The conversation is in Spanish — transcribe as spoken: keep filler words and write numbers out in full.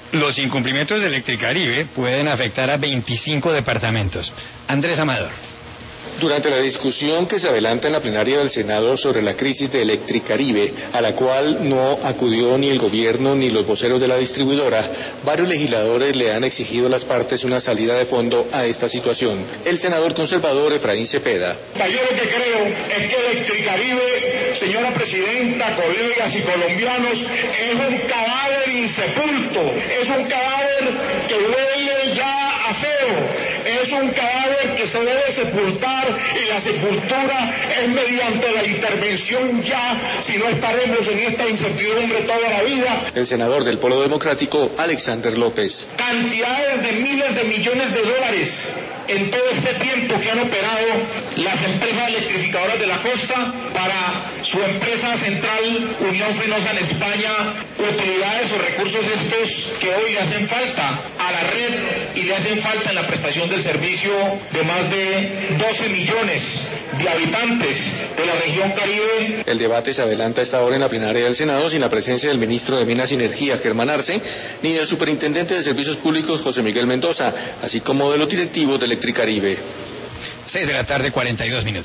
Los incumplimientos de Electricaribe pueden afectar a veinticinco departamentos. Andrés Amador. Durante la discusión que se adelanta en la plenaria del Senado sobre la crisis de Electricaribe, a la cual no acudió ni el gobierno ni los voceros de la distribuidora, varios legisladores le han exigido a las partes una salida de fondo a esta situación. El senador conservador Efraín Cepeda. Yo lo que creo es que Electricaribe, señora presidenta, colegas y colombianos, es un cadáver insepulto, es un cadáver que huele ya a feo, es un cadáver que se debe sepultar, y la sepultura es mediante la intervención ya, si no estaremos en esta incertidumbre toda la vida. El senador del Polo Democrático, Alexander López. Cantidades de miles de millones de dólares en todo este tiempo que han operado las empresas electrificadoras de la costa para su empresa central Unión Fenosa en España, utilidades o recursos estos que hoy le hacen falta a la red y le hacen falta en la prestación del servicio de más de doce millones de habitantes de la región Caribe. El debate se adelanta a esta hora en la plenaria del Senado sin la presencia del ministro de Minas y Energía, Germán Arce, ni del superintendente de Servicios Públicos, José Miguel Mendoza, así como de los directivos de Electricaribe. Seis de la tarde, cuarenta y dos minutos.